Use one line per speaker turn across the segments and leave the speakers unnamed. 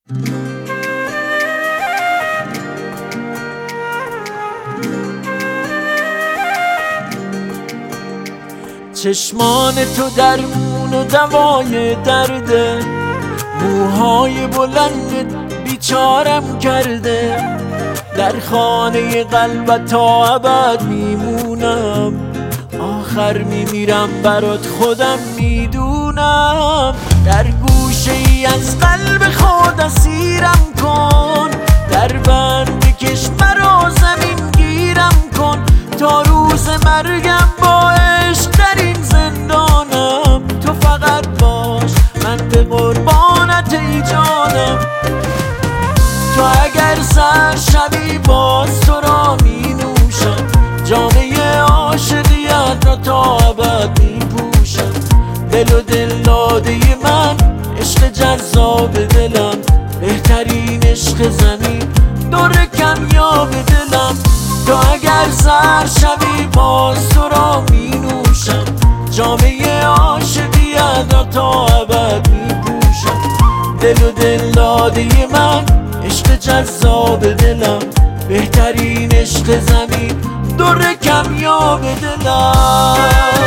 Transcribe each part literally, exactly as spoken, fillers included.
چشمان تو درمون و دوای درده، موهای بلند بیچارم کرده. در خانه قلبت تا ابد میمونم، آخر میمیرم برات خودم میدونم. در گوشه ای از قلب خود اسیرم کن، در بند بکش مرا زمین گیرم کن. تا روز مرگم با عشق در این زندانم، تو فقط باش من به قربانت ای جانم. تو اگر سر شبی باز تو را می نوشم، جامعه عاشقیت را تا ابد می پوشم. دل و دل داده من، عشق جذاب دلم، بهترین عشق زمین، در کمیاب دلم. تو اگر سر شبی باز تو را می نوشم، جامعه عاشقیت را تا ابد می پوشم. دل و دل داده من، عشق جذاب دلم، بهترین عشق زمین، در کمیاب دلم.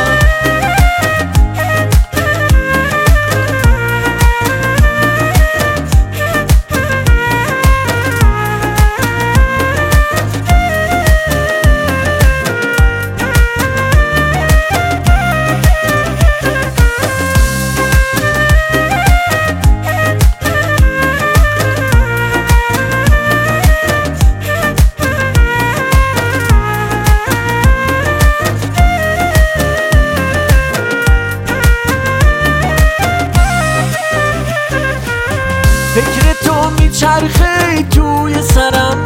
فکر تو میچرخه توی سرم،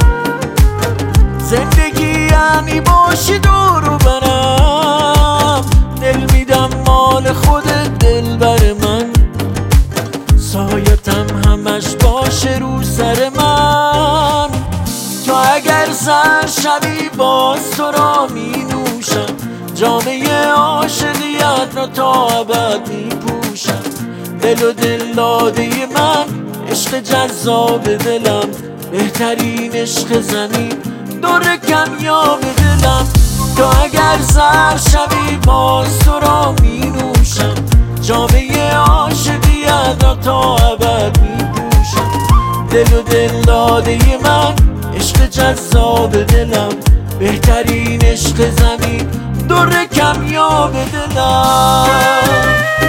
زندگی یعنی باشی دور و برم. دل میدم مال خودت دل بر من، سایتم همش باشه رو سر من. تو اگر سر شبی باز تو را می نوشم، جامعه عاشقیت را تا ابد می پوشم. دل و دل داده من، عشق جذاب دلم، بهترین عشق زمین، در کمیاب دلم. تو اگر سر شبی باز تو را می نوشم، جامعه عاشقیت را تا ابد می پوشم. دل و دل داده من، عشق جذاب دلم، بهترین عشق زمین، در کمیاب دلم.